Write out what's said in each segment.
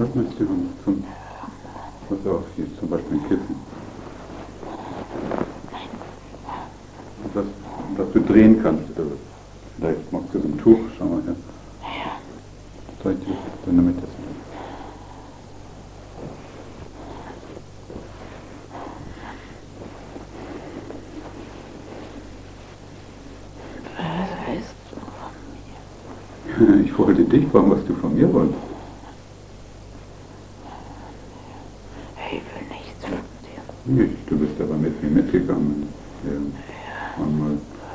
Was möchtest du haben? Was auch hier, zum Beispiel ein Kissen. Was du drehen kannst. Oder vielleicht magst du so ein Tuch, schau mal her. Soll ich dir dann damit das? Was willst du von mir? Ich wollte dich fragen, was du von mir wolltest. Ich will nichts von dir. Nicht, du bist aber mit mir mitgegangen. Ja. Einmal.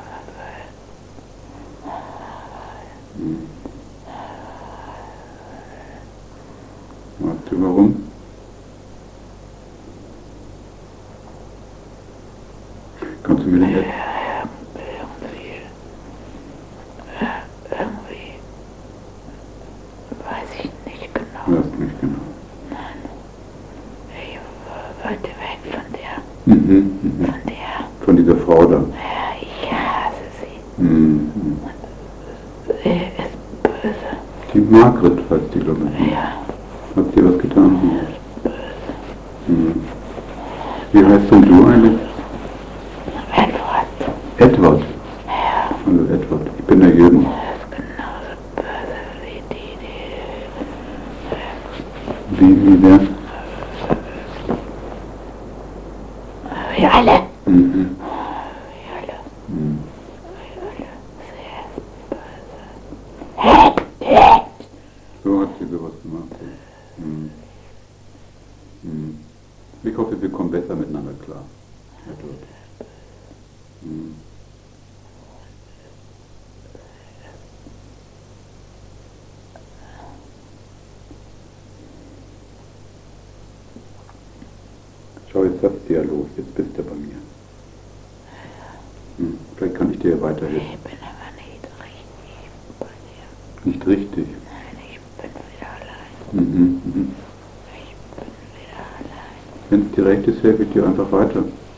Weißt du warum? Kannst du mir den jetzt? Irgendwie weiß ich nicht genau. Weißt nicht genau. Nein. Ich wollte weg von der. Von der. Von dieser Frau da. Ja, ich hasse sie. Mhm. Sie ist böse. Die Margret heißt die, glaube ich. Ja. Hat dir was getan? Sie ist böse. Mhm. Wie heißt denn du eigentlich? Edward. Edward. Ja. Hallo Edward. Ich bin der Jürgen. Er ist genauso böse wie die. Wie wer? Wir alle. Mhm. Wir alle. Mhm. Wir alle. Sie ist böse. So hat sie sowas gemacht. Mhm. Mhm. Ich hoffe, wir kommen besser miteinander klar. Edward. Mhm. Schau, jetzt hat's dir ja los, jetzt bist du bei mir. Vielleicht kann ich dir ja weiterhelfen. Ich bin aber nicht richtig bei dir. Nicht richtig. Nein, ich bin wieder allein. Mhm. Mhm. Ich bin wieder allein. Wenn es dir recht ist, helfe ich dir einfach weiter.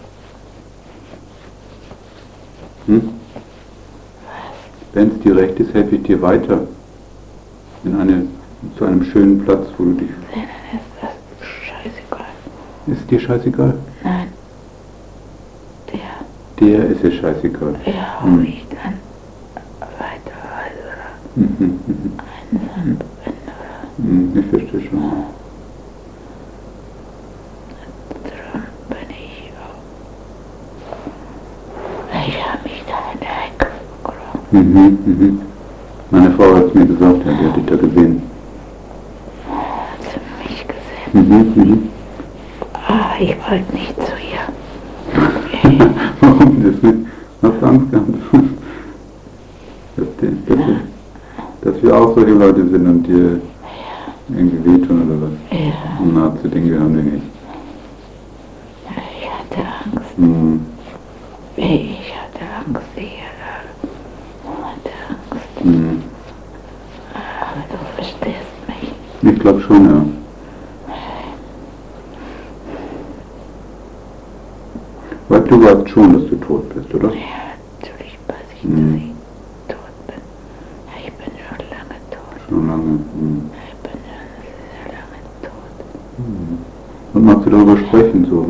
Hm? Wenn es dir recht ist, helfe ich dir weiter. Zu einem schönen Platz, wo du dich... Denen ist das scheißegal. Ist dir scheißegal? Nein. Der. Der ist dir scheißegal. Ja, wo ich dann weiter weiß oder einsam bin oder. Ich verstehe schon. Darum bin ich auch. Ich habe mich da in der Ecke vergraben. Meine Frau hat es mir gesagt, ja, die hat dich da gesehen. Hat sie mich gesehen? Ah, ich wollte nicht zu ihr. Warum das nicht? Hast du Angst gehabt? Dass wir auch solche Leute sind und dir irgendwie wehtun oder was? Ja. Na, zu Dingen haben wir nicht. Ich hatte Angst. Ich hatte Angst. Ich hatte Angst. Aber du verstehst mich. Ich glaube schon, ja. Weil du weißt schon, dass du tot bist, oder? Ja, natürlich weiß ich, dass ich tot bin. Ich bin schon lange tot. Schon lange. Ich bin schon sehr lange tot. Und magst du darüber sprechen, so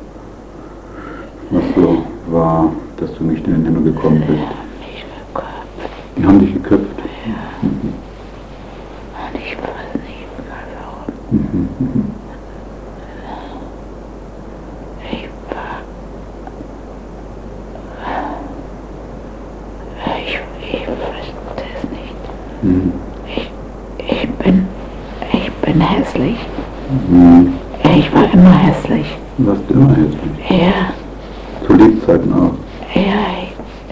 was so war, dass du nicht in den Himmel gekommen bist? Die haben mich geköpft. Die haben dich geköpft? Ja. Und ich weiß nicht mal warum. Ich verstehe es nicht. Ich bin hässlich. Ich war immer hässlich. Du warst immer hässlich. Ja. Zu Lebzeiten auch. Ja,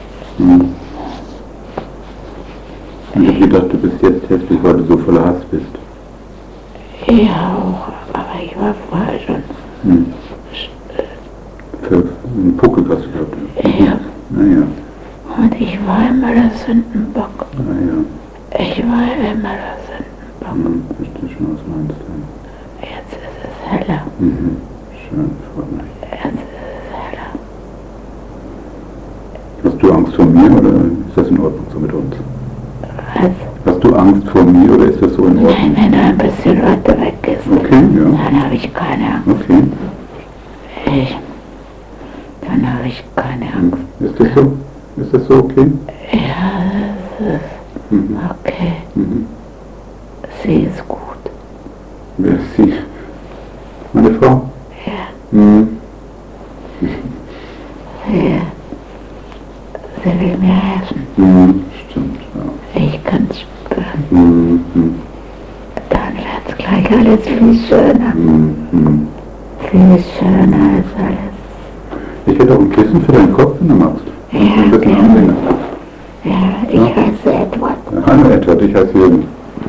Ich habe gedacht, du bist jetzt hässlich, weil du so voller Hass bist. ja auch. Aber ich war vorher schon. Für einen Puckel hast du gehabt. Ja. Naja. Und ich war immer der Sündenbock. Naja. Ich war immer der Sündenbock. Verstehe schon, was meinst du. Jetzt ist es heller. Schön, freut mich. Jetzt ist es heller. Hast du Angst vor mir oder ist das in Ordnung so mit uns? Was? Hast du Angst vor mir oder ist das so in Ordnung? Nein, wenn er ein bisschen weiter weg ist, Okay, ja. dann habe ich keine Angst. Okay. Dann habe ich keine Angst. Ist das so? Ist das so okay? Ja, das ist okay. Sie ist gut. Wer ist sie? Meine Frau? Ja. Sie will mir helfen. Stimmt, ja. Ich kann es spüren. Dann wird es gleich alles viel schöner. Viel schöner als alles. Ich hätte auch ein Kissen für deinen Kopf, wenn du magst. Ja, gerne. Ja, ich heiße Edward. Hallo Edward, ich heiße Jürgen.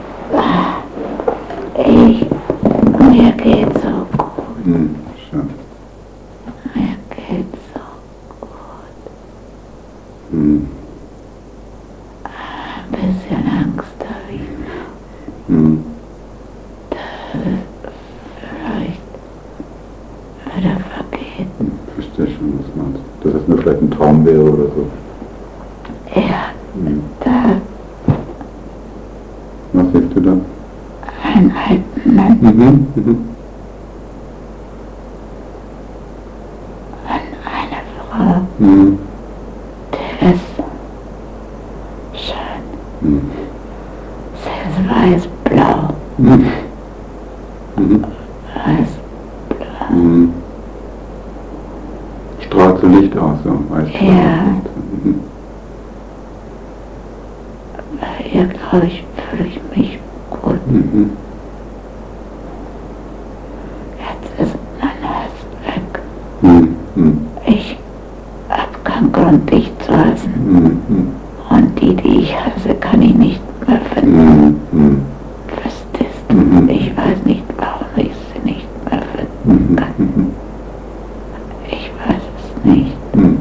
Mir geht's so gut. Schön. Mir geht's so gut. Ein bisschen Angst habe ich. Dass es vielleicht wieder vergeht. Verstehe schon, was du meinst. Dass es nur vielleicht ein Traum wäre oder so. Ja, da Was siehst du da? einen alten Mann und eine Frau, die ist schön. Sie ist weiß-blau. Weiß-blau. Strahlt so Licht aus, so weiß-blau. Ja. Bei ihr, glaube ich, fühle ich mich gut. Jetzt ist mein Hals weg. Ich habe keinen Grund, dich zu hassen. Und die ich hasse, kann ich nicht mehr finden. Verstehst du? Ich weiß nicht, warum ich sie nicht mehr finden kann. Ich weiß es nicht.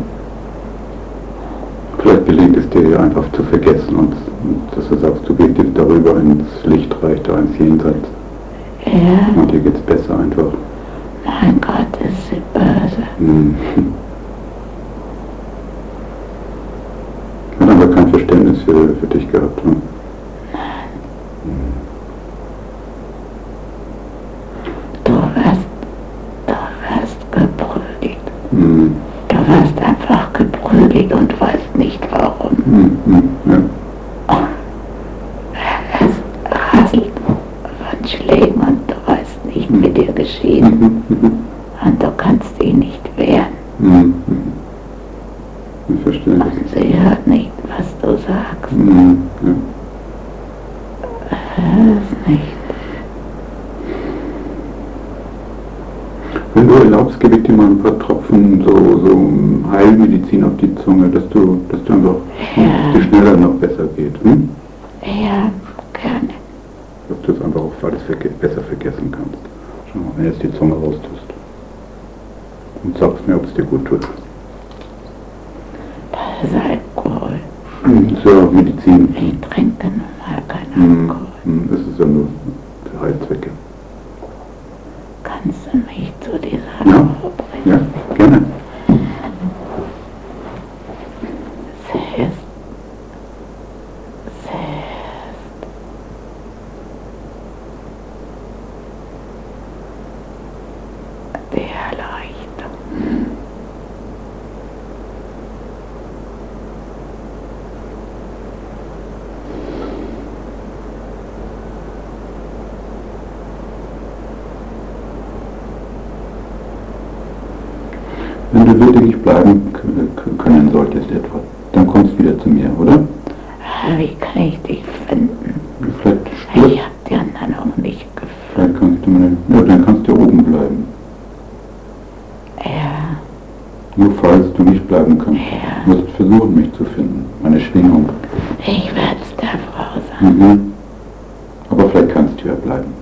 Vielleicht gelingt es dir einfach zu vergessen und dass du sagst, du gehst jetzt darüber ins Lichtreich, da ins Jenseits. Ja. Und dir geht's besser einfach. Mein Gott, ist sie böse. Hat aber kein Verständnis für dich gehabt. Ne? Du wirst geprügelt. Du wirst einfach geprügelt und weißt nicht warum. Ja. Es rasselt von Schlägen und du weißt nicht, wie dir geschieht. Und du kannst dich nicht wehren. Ich verstehe das. Und sie hört nicht, was du sagst. Ja. Hörst nicht. Wenn du erlaubst, gebe ich dir mal ein paar Tropfen so Heilmedizin auf die Zunge, dass du einfach dir schneller noch besser geht. Ja, gerne. Dass du es einfach auch alles besser vergessen kannst. Schau mal, wenn du jetzt die Zunge raustust. Und sagst mir, ob es dir gut tut. Das ist Alkohol. So, Medizin. Ich trinke normal keinen Alkohol. Das ist ja nur für Heilzwecke. Kannst du mich zu dieser Ja, Frau bringen? ja, gerne. Sie ist die Erleuchtung. Wenn du wirklich bleiben können solltest etwa, dann kommst du wieder zu mir, oder? Wie kann ich dich finden? Vielleicht Ich habe die anderen auch nicht gefunden. Vielleicht kannst du ja, dann kannst du oben bleiben. Ja, Nur falls du nicht bleiben kannst. Ja. Du musst versuchen, mich zu finden. Meine Schwingung. ich werde es der Frau sagen. Aber vielleicht kannst du ja bleiben.